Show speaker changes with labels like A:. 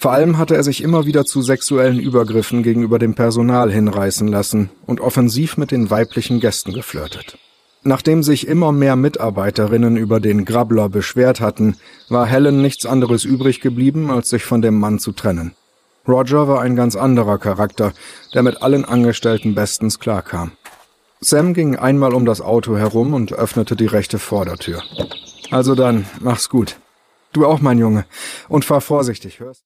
A: Vor allem hatte er sich immer wieder zu sexuellen Übergriffen gegenüber dem Personal hinreißen lassen und offensiv mit den weiblichen Gästen geflirtet. Nachdem sich immer mehr Mitarbeiterinnen über den Grabbler beschwert hatten, war Helen nichts anderes übrig geblieben, als sich von dem Mann zu trennen. Roger war ein ganz anderer Charakter, der mit allen Angestellten bestens klarkam. Sam ging einmal um das Auto herum und öffnete die rechte Vordertür. »Also dann, mach's gut. Du auch, mein Junge. Und fahr vorsichtig, hörst?«